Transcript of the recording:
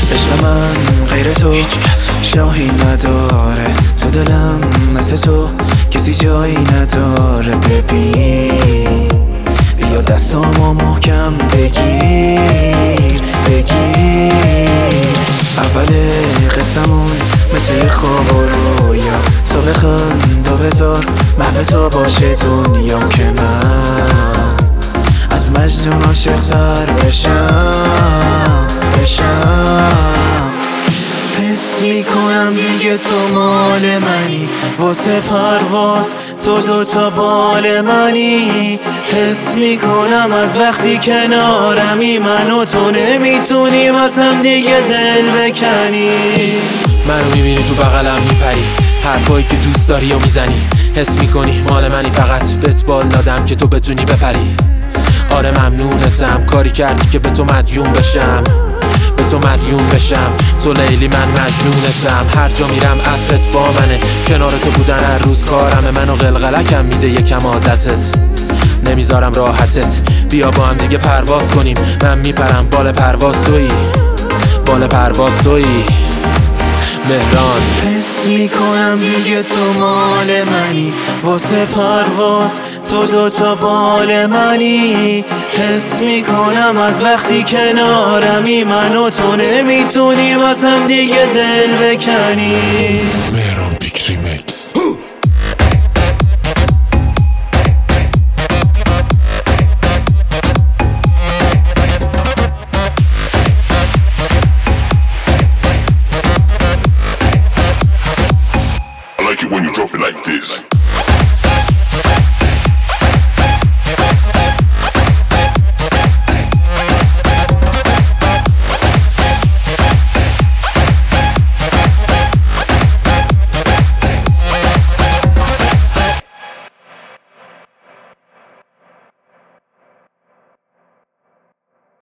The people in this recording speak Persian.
عشق من غیر تو شاهی نداره، تو دلم مثل تو کسی جایی نداره. ببین بیا دستامو محکم بگیر اول قصمون مثل خواب و رویا، تو بخند و بذار محو تو باشه دنیا، که من از مجنون عاشق‌تر بشم. حس میکنم دیگه تو مال منی، واسه پرواز تو دوتا بال منی. حس میکنم از وقتی کنارمی، من و تو نمیتونیم از هم دیگه دل بکنی. منو میبینی تو بغلم میپری، حرفایی که دوست داری و میزنی، حس میکنی مال منی، فقط بهت بال دادم که تو بتونی بپری. آره ممنونتم، کاری کردی که به تو مدیون بشم، به تو مدیون بشم. تو لیلی من مجنونتم، هر جا میرم عطرت با منه، کنار تو بودن هر روز کارمه. منو قلقلکم میده یکم عادتت، نمیذارم راحتت. بیا با هم دیگه پرواز کنیم، من میپرم بال پرواز تویی، بال پرواز تویی مهران. حس میکنم دیگه تو مال منی، واسه پرواز تو دوتا بال منی. حس میکنم از وقتی کنارمی، من و تو نمیتونیم از هم دیگه دل بکنی. مهران پیک ریمیکس. I like it when you drop it like this.